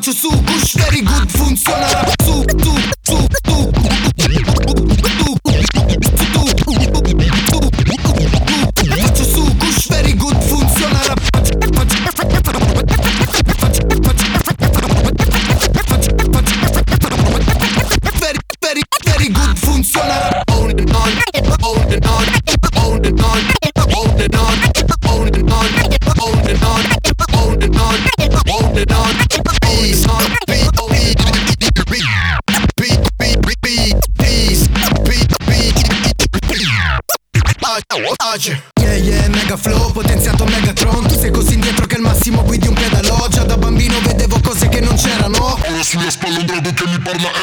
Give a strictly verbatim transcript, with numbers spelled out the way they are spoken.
faccio su, push very good, funziona rap su, su, su, su, faccio su, push very good, funziona rap. Very, very, very good, funziona rap. On and on, on and on, on and on, on and on, on and on, on and on, on and on, on and on. Peace, peace, yeah yeah, mega flow, potenziato Megatron. Tu sei così indietro che al massimo guidi un pedalò. Già da bambino vedevo cose che non c'erano. Ora sulla spalla un drago che mi parla